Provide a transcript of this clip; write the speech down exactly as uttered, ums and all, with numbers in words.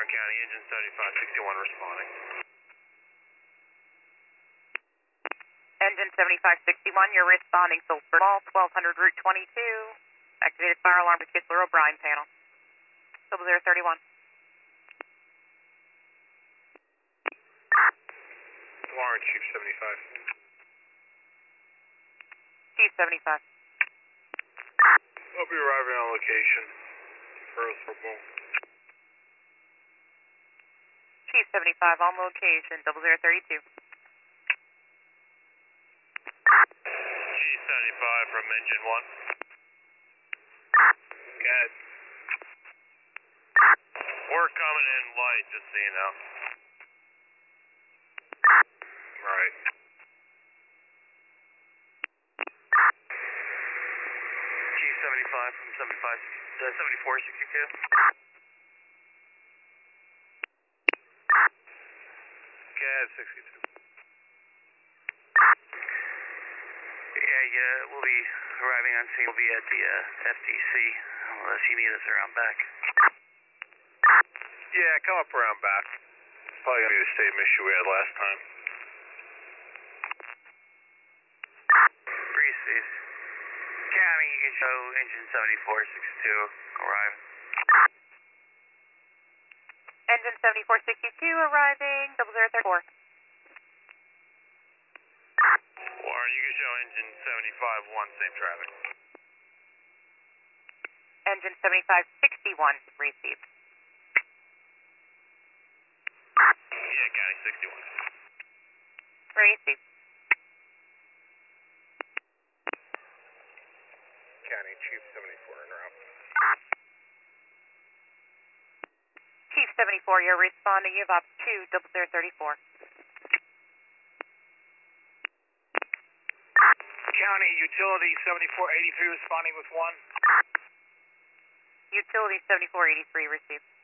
County, engine seventy-five sixty-one responding. Engine seventy-five sixty-one, you're responding Sulphur Mall, twelve hundred Route twenty-two. Activated fire alarm to Kistler O'Brien panel. double zero thirty-one. Warren, Chief seventy-five. Chief seventy-five. I'll be arriving on location. First football. Chief seventy-five on location, double zero thirty-two. Chief seventy-five from engine one. Good. We're coming in light, just so you know. Right. Chief seventy-five from seventy-five, uh, seventy-four sixty-two. Cad sixty-two. Yeah, yeah, we'll be arriving on scene. We'll be at the uh, F T C, unless you need us around back. Yeah, come up around back. Probably gonna be the same issue we had last time. Reese's. County, you can show engine seventy-four sixty-two arriving. Engine seventy-four sixty-two arriving, double zero thirty-four. Warren, you can show engine seventy-five one, same traffic. Engine seventy-five sixty-one received. Yeah, County sixty-one. Received. County Chief seventy-four en route. Chief seventy-four, you're responding. You have up to double zero thirty-four. County Utility seventy-four eighty-three responding with one. Utility seventy-four eighty-three received.